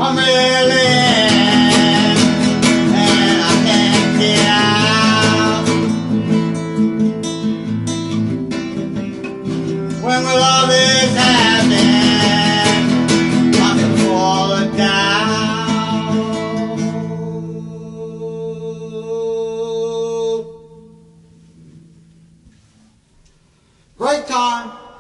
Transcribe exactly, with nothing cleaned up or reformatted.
I'm really in, and I can't get out. When my love is happening, I can fall down. Great time.